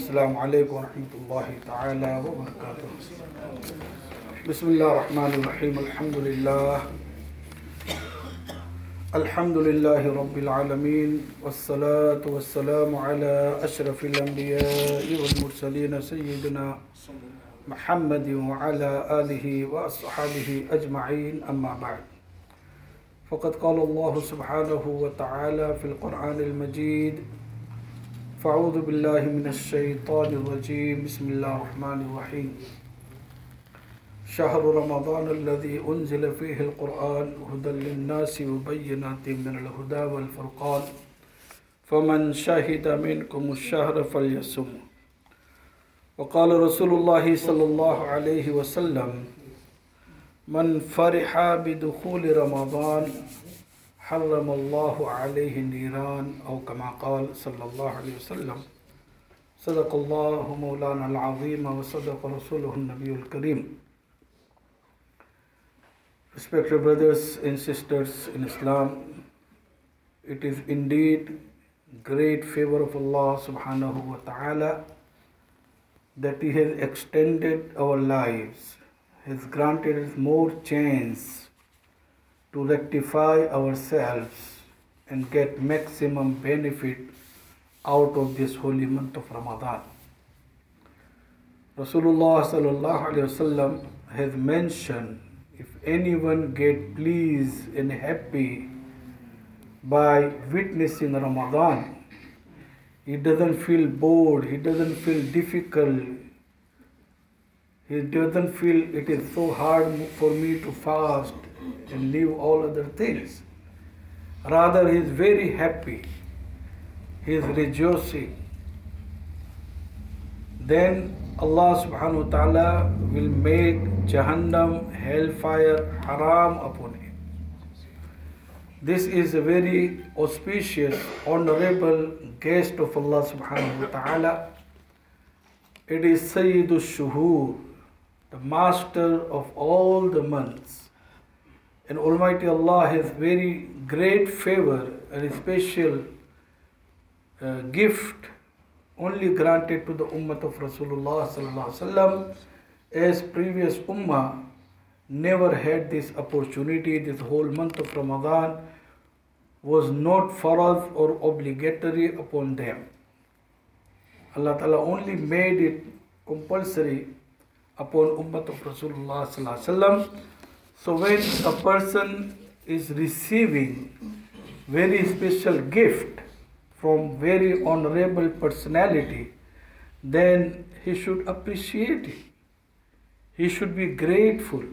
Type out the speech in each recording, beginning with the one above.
Assalamu alaikum wa rahmatullahi ta'ala wa barakatuh. Bismillah ar-Rahman ar-Rahim. Alhamdulillah. Alhamdulillahi Rabbil Alameen. Wassalatu wassalamu ala ashrafil anbiya'i wal mursaleen Sayyidina Muhammadin wa ala alihi wa ashabihi ajma'in amma ba'd. فقد قال الله سبحانه وتعالى في القرآن المجيد فأعوذ بالله من الشيطان الرجيم بسم الله الرحمن الرحيم شهر رمضان الذي أنزل فيه القرآن هدى للناس وبينات من الهدى والفرقان فمن شهد منكم الشهر فليصم وقال رسول الله صلى الله عليه وسلم من فرح بدخول رمضان حرم الله عليه النيران أو كما قال صلى الله عليه وسلم صدق الله مولانا العظيم وصدق رسوله النبي الكريم. Respected brothers and sisters in Islam, it is indeed great favor of Allah subhanahu wa ta'ala that He has extended our lives, has granted us more chance to rectify ourselves and get maximum benefit out of this holy month of Ramadan. Rasulullah sallallahu alaihi wasallam has mentioned, if anyone get pleased and happy by witnessing Ramadan, he doesn't feel bored, he doesn't feel difficult, he doesn't feel it is so hard for me to fast and leave all other things. Rather, he is very happy, he is rejoicing. Then Allah subhanahu wa ta'ala will make Jahannam, hellfire, haram upon him. This is a very auspicious, honorable guest of Allah subhanahu wa ta'ala. It is Sayyidul Shuhur, the master of all the months. And Almighty Allah has very great favor and a special gift only granted to the ummah of Rasulullah sallallahu alaihi wasallam, as previous ummah never had this opportunity. This whole month of Ramadan was not farad or obligatory upon them. Allah Ta'ala only made it compulsory upon ummah of Rasulullah sallallahu alaihi wasallam. So when a person is receiving very special gift from very honorable personality, then he should appreciate it. He should be grateful.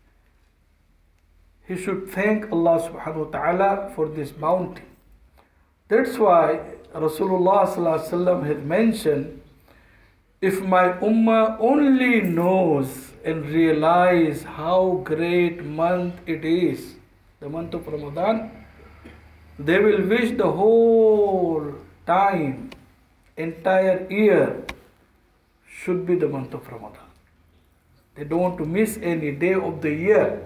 He should thank Allah subhanahu wa ta'ala for this bounty. That's why Rasulullah sallallahu alaihi wasallam has mentioned, if my ummah only knows and realize how great month it is, the month of Ramadan, they will wish the whole time, entire year should be the month of Ramadan. They don't want to miss any day of the year.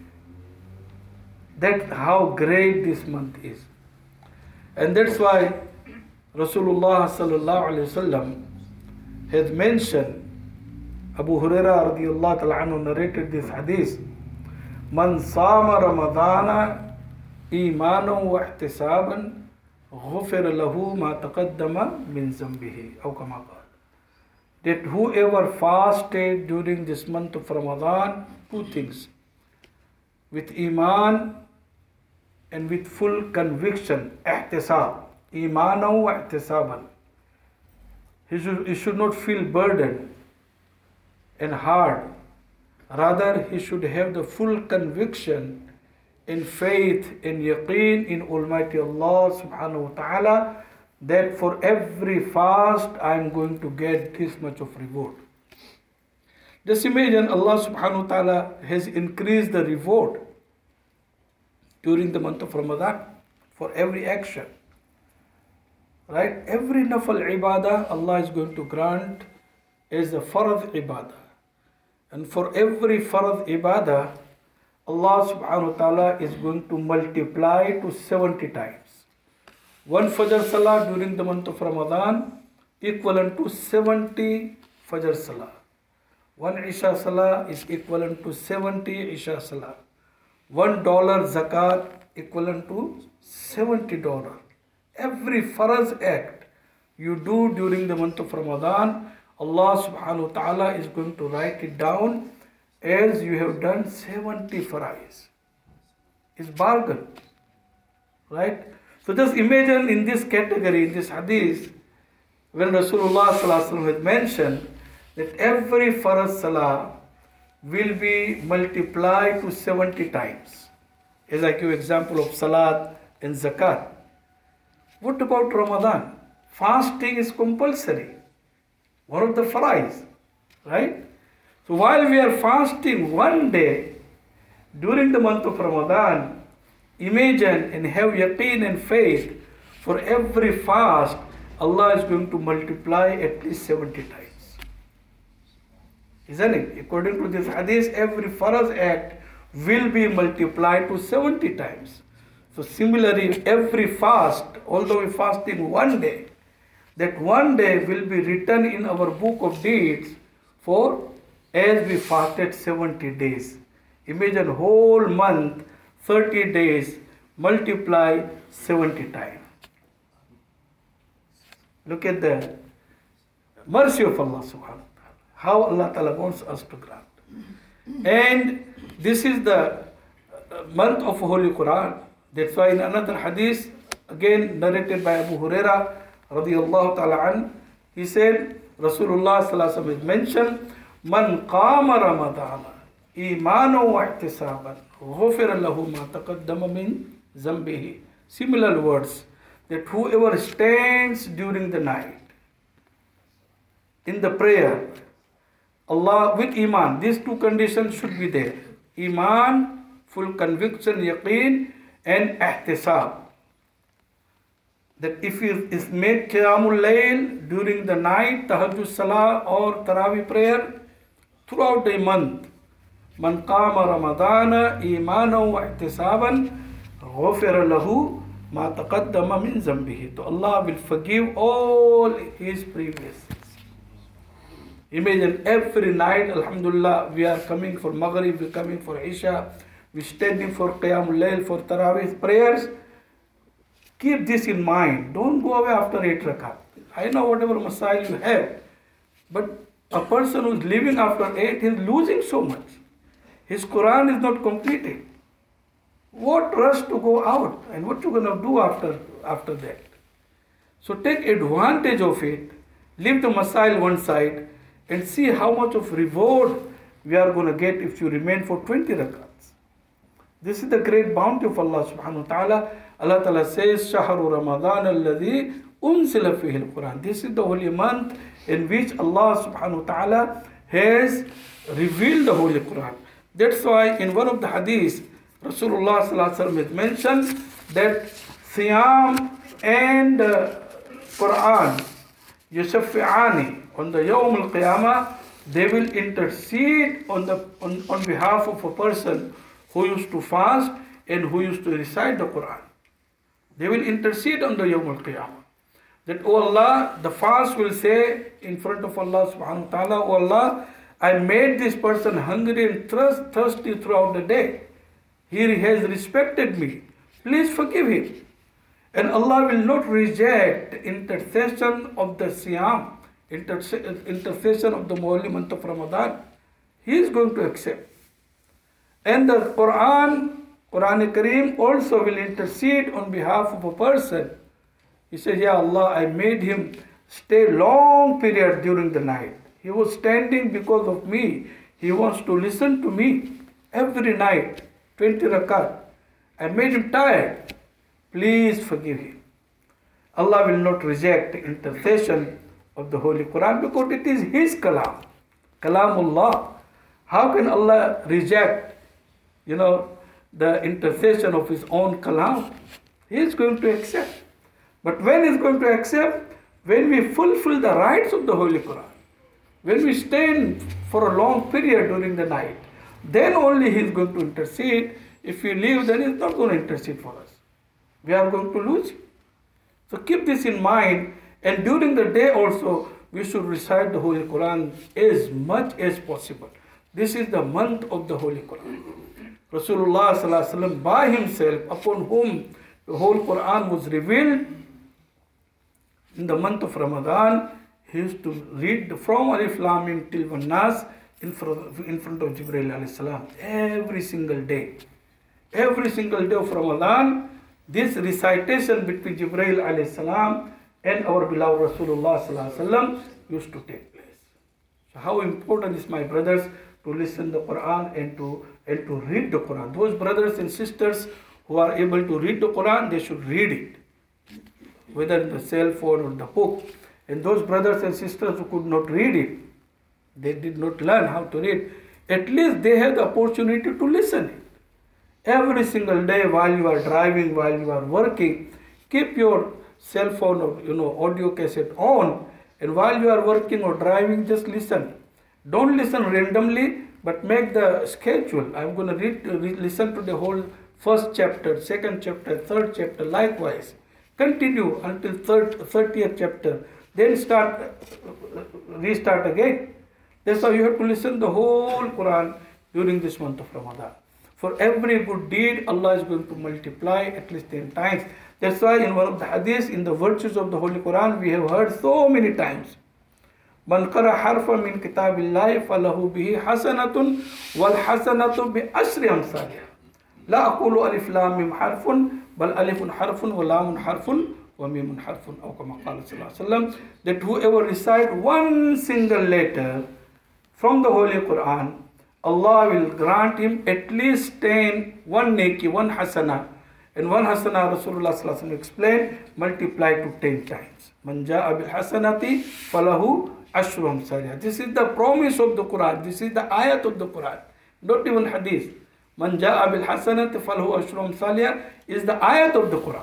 That's how great this month is. And that's why Rasulullah sallallahu alaihi wasallam has mentioned, Abu Hurairah radiyallahu ta'ala anhu narrated this hadith, Man sama Ramadana imanan wa ihtisaban ghufira lahu ma taqaddama min zambihi, aw kama qala. That whoever fasted during this month of Ramadan, two things, with iman and with full conviction, ihtisab, imanan wa ihtisaban. He should not feel burdened and hard. Rather, he should have the full conviction in faith, in yaqeen in Almighty Allah subhanahu wa ta'ala, that for every fast I am going to get this much of reward. Just imagine Allah subhanahu wa ta'ala has increased the reward during the month of Ramadan for every action. Right? Every nafal ibadah Allah is going to grant as a farad ibadah. And for every farad ibadah, Allah subhanahu wa ta'ala is going to multiply to 70 times. One Fajr Salah during the month of Ramadan, equivalent to 70 Fajr Salah. One Isha Salah is equivalent to 70 Isha Salah. $1 zakat equivalent to $70. Every faraz act you do during the month of Ramadan, Allah subhanahu wa ta'ala is going to write it down as you have done 70 farais. It's bargain. Right? So just imagine in this category, in this hadith, when Rasulullah sallallahu alaihi wasallam has mentioned that every faraz salah will be multiplied to 70 times. As I give example of salat and zakat. What about Ramadan? Fasting is compulsory. One of the farais, right? So while we are fasting one day during the month of Ramadan, imagine and have yaqeen and faith for every fast, Allah is going to multiply at least 70 times. Isn't it? According to this hadith, every faraz act will be multiplied to 70 times. So similarly, every fast, although we fasting one day, that one day will be written in our book of deeds for as we fasted 70 days. Imagine whole month, 30 days, multiply 70 times. Look at the mercy of Allah subhanahu wa ta'ala. How Allah ta'ala wants us to grant. And this is the month of Holy Quran. That's why in another hadith, again narrated by Abu Huraira radiyallahu ta'ala an, he said, Rasulullah sallallahu alaihi wasallam mentioned, Man qama Ramadana imanu wa ihtisaban ghufira lahu ma taqaddama min zambihi. Similar words, that whoever stands during the night in the prayer, Allah with iman, these two conditions should be there. Iman, full conviction, yaqeen, and ihtisab. That if he is made Qiyamul Layl during the night, Tahajjud Salah or Tarawih prayer, throughout the month, Man qama Ramadana imanan wa ihtisaban ghufira lahu ma taqaddama min zambihi. So Allah will forgive all his previous sins. Imagine every night, Alhamdulillah, we are coming for Maghrib, we are coming for Isha, we are standing for Qiyamul Layl, for Tarawih prayers. Keep this in mind. Don't go away after 8 rakat. I know whatever masail you have, but a person who is living after 8 is losing so much. His Quran is not completed. What rush to go out, and what you going to do after that? So take advantage of it. Leave the masail one side and see how much of reward we are going to get if you remain for 20 rakats. This is the great bounty of Allah subhanahu wa ta'ala. Allah ta'ala says, Shahru Ramadan alladhi unsila fihi al-Quran. This is the holy month in which Allah subhanahu wa ta'ala has revealed the Holy Quran. That's why in one of the hadiths, Rasulullah sallallahu alaihi wasallam has mentioned that Siyam and Quran, Yushafi'ani, on the Yawm al-Qiyamah, they will intercede on behalf of a person who used to fast and who used to recite the Quran. They will intercede on the Yawm al-Qiyamah. That, O Allah, the fast will say in front of Allah subhanahu wa ta'ala, O Allah, I made this person hungry and thirsty throughout the day. He has respected me. Please forgive him. And Allah will not reject the intercession of the Siyam, intercession of the holy month of Ramadan. He is going to accept. And the Quran Kareem also will intercede on behalf of a person. He says, Ya Allah, I made him stay long period during the night. He was standing because of me. He wants to listen to me every night, 20 rakat. I made him tired. Please forgive him. Allah will not reject the intercession of the Holy Quran because it is His kalam, kalamullah. How can Allah reject, the intercession of His own kalam? He is going to accept. But when He is going to accept? When we fulfill the rights of the Holy Quran. When we stand for a long period during the night, then only He is going to intercede. If we leave, then He is not going to intercede for us. We are going to lose. So keep this in mind And during the day also, we should recite the Holy Quran as much as possible. This is the month of the Holy Quran. Rasulullah sallallahu alaihi wasallam by himself, upon whom the whole Quran was revealed, in the month of Ramadan, he used to read from Alif Lam Mim till Wan Nas in front of Jibreel alayhi salam every single day. Every single day of Ramadan, this recitation between Jibreel alayhi salam and our beloved Rasulullah sallallahu alaihi wasallam used to take place. So how important is, my brothers, to listen the Quran and to read the Quran. Those brothers and sisters who are able to read the Quran, they should read it, whether in the cell phone or the book. And those brothers and sisters who could not read it, they did not learn how to read, at least they have the opportunity to listen it. Every single day while you are driving, while you are working, keep your cell phone or audio cassette on, and while you are working or driving, just listen. Don't listen randomly, but make the schedule. I'm going to listen to the whole first chapter, second chapter, third chapter, likewise. Continue until 30th chapter. Then restart again. That's how you have to listen the whole Quran during this month of Ramadan. For every good deed, Allah is going to multiply at least 10 times. That's why in one of the hadiths, in the virtues of the Holy Quran, we have heard so many times. Man qara harfan min kitabillahi falahu bihi hasanatun wal hasanatu bi ashri amsalha. La aqulu alif lam mim harfun bal alifun harfun wa lamun harfun wa mimun harfun. Aw kama qala sallallahu alaihi wasallam, that whoever recite one single letter from the Holy Quran, Allah will grant him at least 1 neki, 1 hasana. And 1 hasana, Rasulullah sallallahu alaihi wasallam explained, multiply to 10 times. Man ja'a bil hasanati falahu ashru amsalha. This is the promise of the Quran. This is the ayat of the Quran, not even hadith. Man ja'a bil hasanati falahu ashru amsalha is the ayat of the Quran.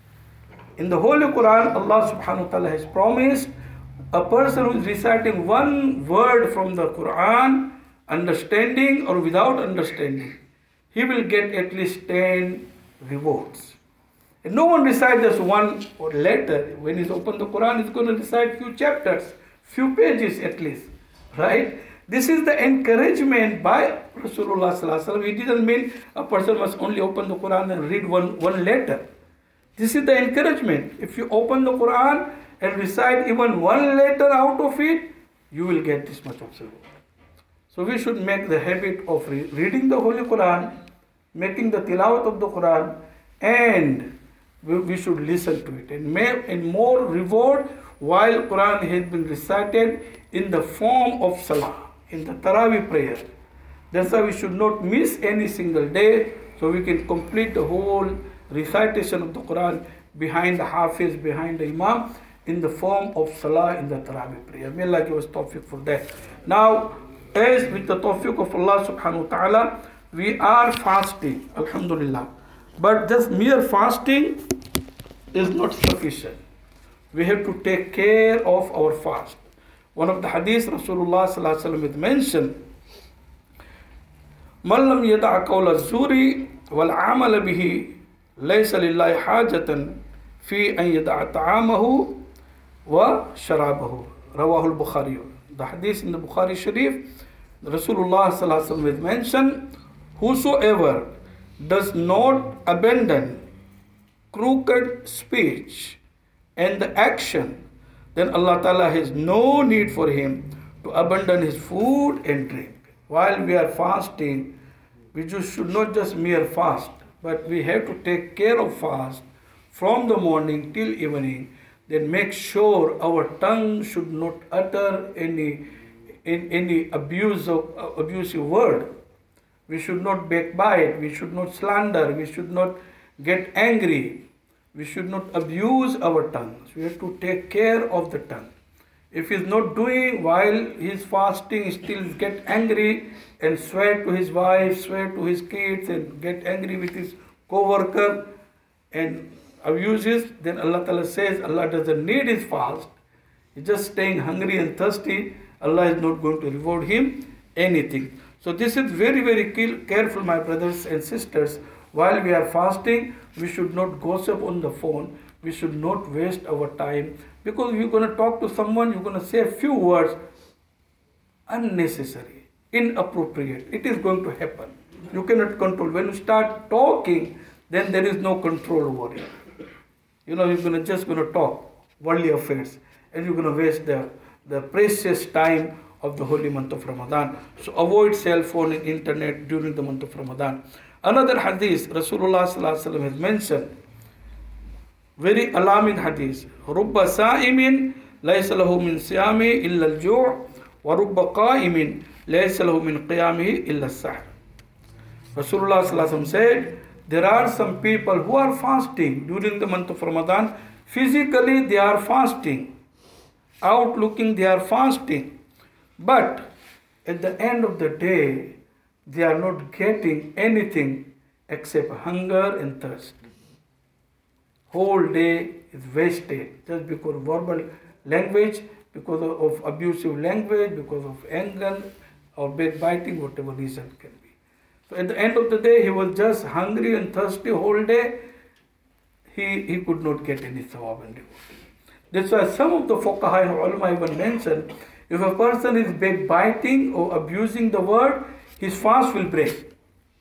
In the Holy Quran, Allah subhanahu wa ta'ala has promised a person who is reciting one word from the Quran, understanding or without understanding, he will get at least 10 rewards. And no one recites just one letter. When he's opened the Quran, he's going to recite few chapters, few pages at least, right? This is the encouragement by Rasulullah sallallahu alaihi wasallam. It doesn't mean a person must only open the Quran and read one letter. This is the encouragement. If you open the Quran and recite even one letter out of it, you will get this much of reward. So we should make the habit of reading the Holy Quran, making the tilawat of the Quran, and we should listen to it. And more reward while Quran has been recited in the form of salah, in the Taraweeh prayer. That's why we should not miss any single day, so we can complete the whole recitation of the Quran behind the Hafiz, behind the Imam, in the form of salah in the Taraweeh prayer. May Allah give us tawfiq for that. Now, as with the tawfiq of Allah subhanahu wa ta'ala, we are fasting, alhamdulillah. But just mere fasting is not sufficient. We have to take care of our fast. One of the hadiths Rasulullah sallallahu alaihi wasallam mentioned, Man lam yada'a qawla az-zuri wal 'amala bihi laysa lillahi hajatan fi an yada'a ta'amahu wa sharabahu. Rawahu al-Bukhari. The hadith in the Bukhari Sharif, Rasulullah sallallahu alaihi wasallam mentioned, whosoever does not abandon crooked speech and the action, then Allah Ta'ala has no need for him to abandon his food and drink. While we are fasting, we should not just mere fast, but we have to take care of fast from the morning till evening. Then make sure our tongue should not utter any abusive word. We should not backbite, we should not slander, we should not get angry, we should not abuse our tongues. We have to take care of the tongue. If he's not doing while he's fasting, still get angry and swear to his wife, swear to his kids, and get angry with his co-worker and abuses, then Allah Ta'ala says Allah doesn't need his fast. He's just staying hungry and thirsty. Allah is not going to reward him anything. So this is very, very careful, my brothers and sisters. While we are fasting, we should not gossip on the phone. We should not waste our time Because you're going to talk to someone, you're going to say a few words, unnecessary, inappropriate. It is going to happen. You cannot control. When you start talking, then there is no control over it. You're just going to talk worldly affairs, and you're going to waste the precious time of the holy month of Ramadan. So avoid cell phone and internet during the month of Ramadan. Another hadith, Rasulullah sallallahu alaihi wasallam has mentioned, very alarming hadith. Rubba sa'imin laysa lahu min siyami illa al-ju' wa rubba qa'imin laysa lahu min qiyamihi illa as-sahr. Rasulullah sallallahu alaihi wasallam said, there are some people who are fasting during the month of Ramadan. Physically they are fasting. Outlooking they are fasting. But at the end of the day, they are not getting anything except hunger and thirst. Whole day is wasted just because of verbal language, because of abusive language, because of anger or backbiting, whatever reason can be. So at the end of the day, he was just hungry and thirsty whole day. He could not get any thawab and reward. That's why some of the fuqaha and ulama even mention, if a person is backbiting or abusing the word, his fast will break.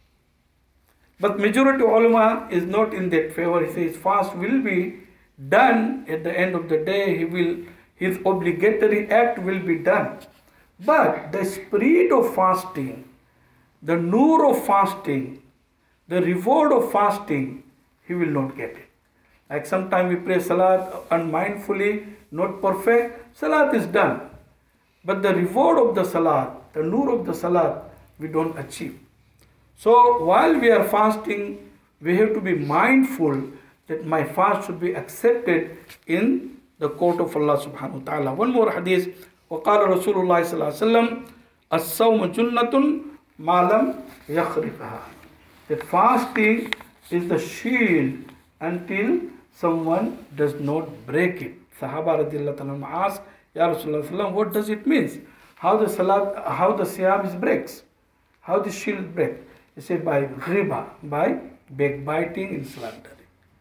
But majority ulama is not in that favor. He says fast will be done at the end of the day. His obligatory act will be done. But the spirit of fasting, the nur of fasting, the reward of fasting, he will not get it. Like sometimes we pray salat unmindfully, not perfect. Salat is done. But the reward of the salat, the nur of the salat, we don't achieve. So while we are fasting, we have to be mindful that my fast should be accepted in the court of Allah subhanahu wa ta'ala. One more hadith. وقال رسول الله صلى الله عليه وسلم الصوم جنة ما لم يخرقها. That fasting is the shield until someone does not break it. Sahaba radiallahu anhu asked, Ya Rasulullah, what does it mean? How the siyam breaks? How the shield breaks? He said by riba, by backbiting and slandering.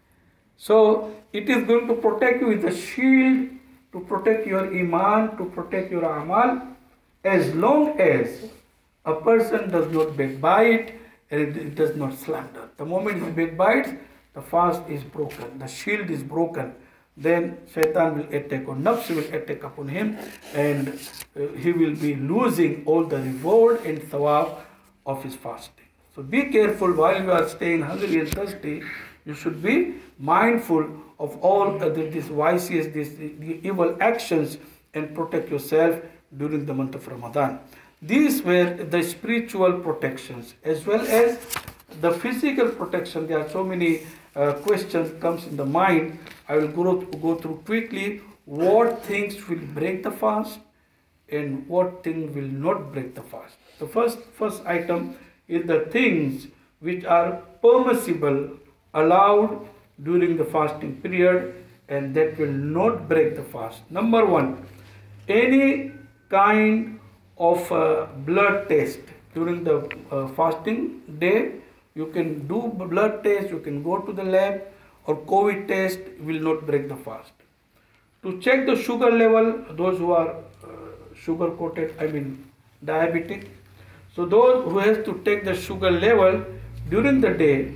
So it is going to protect you with a shield, to protect your iman, to protect your amal, as long as a person does not backbite and it does not slander. The moment he backbites, the fast is broken, the shield is broken. Then shaitan will attack, or nafs will attack upon him, and he will be losing all the reward and thawab of his fasting. So be careful while you are staying hungry and thirsty. You should be mindful of all these vices, the evil actions, and protect yourself during the month of Ramadan. These were the spiritual protections as well as the physical protection. There are so many questions comes in the mind. I will go through quickly what things will break the fast and what things will not break the fast. The first item is the things which are permissible, allowed during the fasting period, and that will not break the fast. Number one, any kind of blood test during the fasting day. You can do blood test, you can go to the lab, or COVID test will not break the fast. To check the sugar level, those who are sugar coated, diabetic. So those who have to take the sugar level during the day,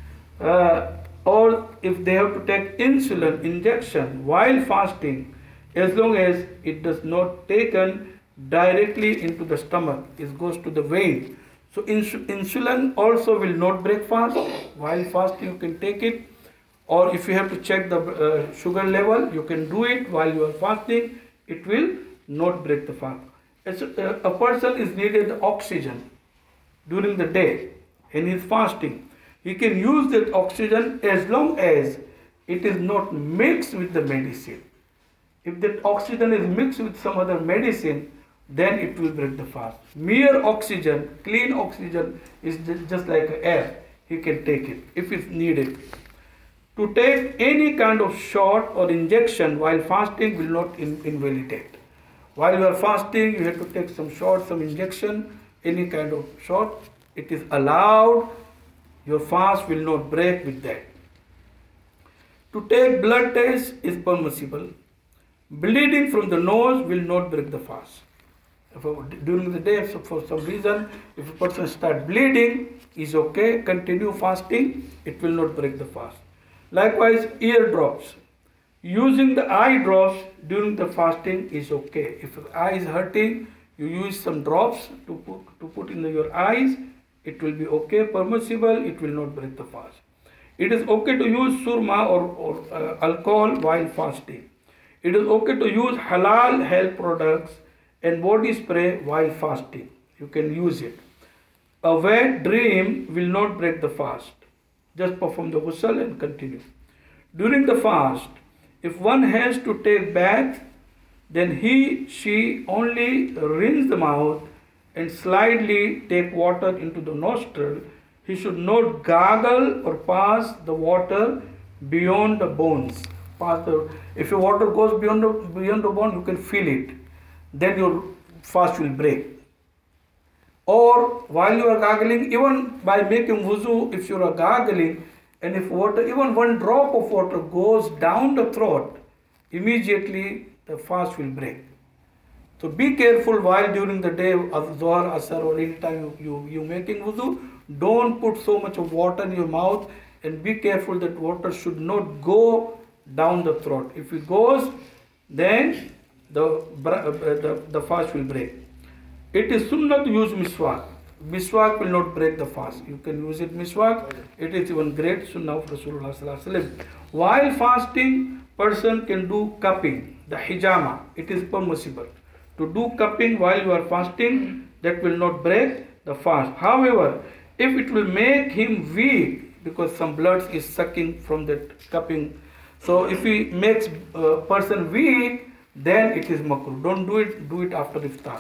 or if they have to take insulin injection while fasting, as long as it does not taken directly into the stomach, it goes to the vein. So insulin also will not break fast. While fasting you can take it, or if you have to check the sugar level, you can do it while you are fasting. It will not break the fast. A person is needed oxygen during the day and he is fasting. He can use that oxygen as long as it is not mixed with the medicine. If that oxygen is mixed with some other medicine, then it will break the fast. Mere oxygen, clean oxygen, is just like air. He can take it if it's needed. To take any kind of shot or injection while fasting will not invalidate. While you are fasting, you have to take some shot, some injection, any kind of shot. It is allowed. Your fast will not break with that. To take blood test is permissible. Bleeding from the nose will not break the fast. During the day, if for some reason, if a person starts bleeding, is okay, continue fasting, it will not break the fast. Likewise, ear drops. Using the eye drops during the fasting is okay. If the eye is hurting, you use some drops to put in your eyes, it will be okay, permissible, it will not break the fast. It is okay to use surma or alcohol while fasting. It is okay to use halal health products and body spray while fasting. You can use it. A wet dream will not break the fast. Just perform the ghusl and continue. During the fast, if one has to take bath, then she only rinse the mouth and slightly take water into the nostril. He should not gargle or pass the water beyond the bones. If your water goes beyond the bone, you can feel it. Then your fast will break. Or while you are gargling, even by making wuzu, if you are gargling, and if water, even one drop of water goes down the throat, immediately the fast will break. So be careful while during the day of Zohar, Asar, or any time you making wuzu, don't put so much of water in your mouth, and be careful that water should not go down the throat. If it goes, then the fast will break. It is sunnah to use miswak. Miswak will not break the fast. You can use it miswak. It is even great sunnah of Rasulullah sallallahu alaihi wasallam. While fasting, person can do cupping, the hijama. It is permissible to do cupping while you are fasting. That will not break the fast. However, if it will make him weak because some blood is sucking from that cupping, so if he makes a person weak, then it is makruh. Don't do it. Do it after iftar.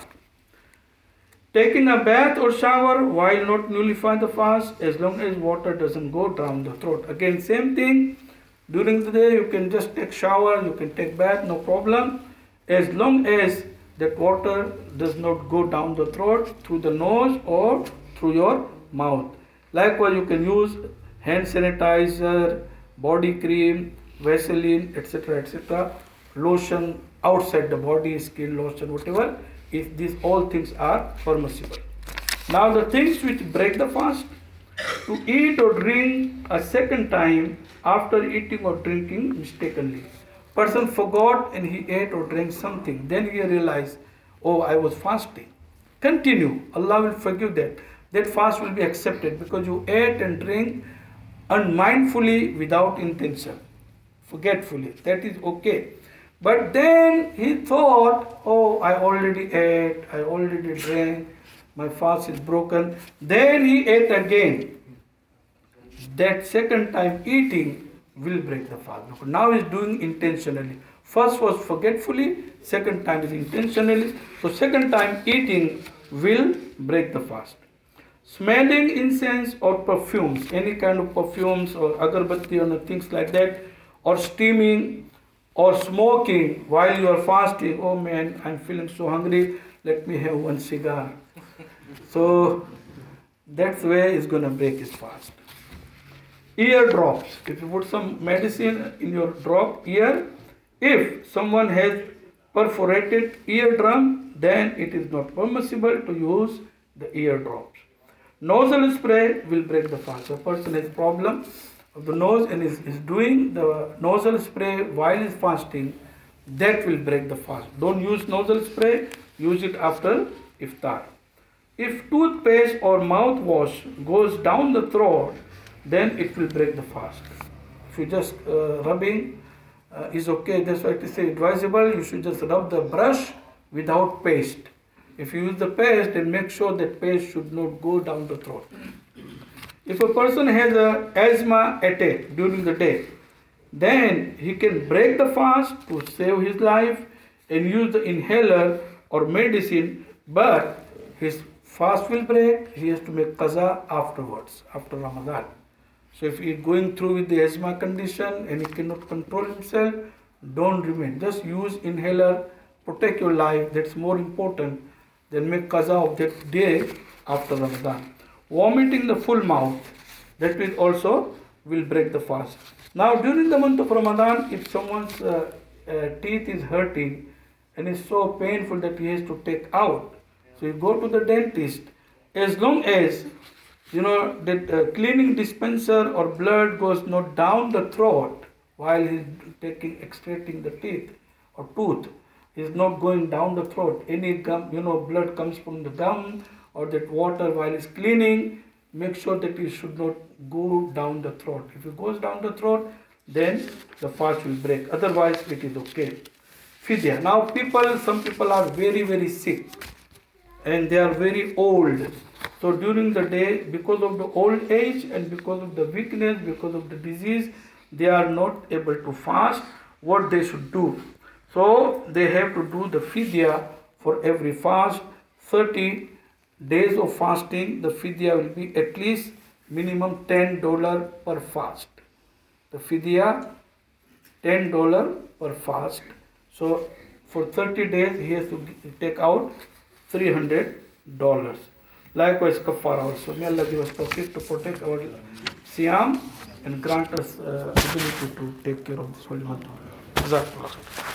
Taking a bath or shower while not nullifying the fast, as long as water doesn't go down the throat. Again, same thing. During the day, you can just take shower, you can take bath, no problem. As long as that water does not go down the throat through the nose or through your mouth. Likewise, you can use hand sanitizer, body cream, Vaseline, etc., lotion outside the body, skin lotion, whatever. If these all things are permissible. Now the things which break the fast: to eat or drink a second time after eating or drinking mistakenly. Person forgot and he ate or drank something. Then he realized, oh, I was fasting. Continue. Allah will forgive that. That fast will be accepted because you ate and drank unmindfully without intention, forgetfully. That is okay. But then he thought, oh, I already ate, I already drank, my fast is broken. Then he ate again. That second time eating will break the fast. Because now he's doing intentionally. First was forgetfully, second time is intentionally. So second time eating will break the fast. Smelling incense or perfumes, any kind of perfumes or agarbatti or things like that, or steaming, or smoking while you are fasting. Oh man, I'm feeling so hungry, let me have one cigar. So that's where it's going to break his fast. Ear drops. If you put some medicine in your drop ear, if someone has perforated eardrum, then it is not permissible to use the ear drops. Nostril spray will break the fast. A person has problem of the nose and is doing the nostril spray while he's fasting, that will break the fast. Don't use nostril spray, use it after iftar. If toothpaste or mouthwash goes down the throat, then it will break the fast. If you just rubbing is okay, that's why it is advisable, you should just rub the brush without paste. If you use the paste, then make sure that paste should not go down the throat. If a person has an asthma attack during the day, then he can break the fast to save his life and use the inhaler or medicine, but his fast will break. He has to make qaza afterwards, after Ramadan. So if he is going through with the asthma condition and he cannot control himself, don't remain. Just use inhaler, protect your life. That's more important than make qaza of that day after Ramadan. Vomiting the full mouth, that will also will break the fast. Now during the month of Ramadan, if someone's teeth is hurting and it's so painful that he has to take out. So you go to the dentist. As long as the cleaning dispenser or blood goes not down the throat while he's extracting the teeth or tooth, is not going down the throat. Any gum, blood comes from the gum or that water while he's cleaning, make sure that it should not go down the throat. If it goes down the throat, then the fast will break. Otherwise, it is okay. Fidya. Now some people are very, very sick and they are very old. So during the day, because of the old age and because of the weakness, because of the disease, they are not able to fast. What they should do? So they have to do the fidya for every fast. 30 days of fasting, the fidya will be at least minimum $10 per fast. The fidya, $10 per fast. So for 30 days, he has to take out $300. Likewise, kafara also. May Allah give us tawfiq to protect our siyam and grant us ability to take care of this holy month. Jazakallah.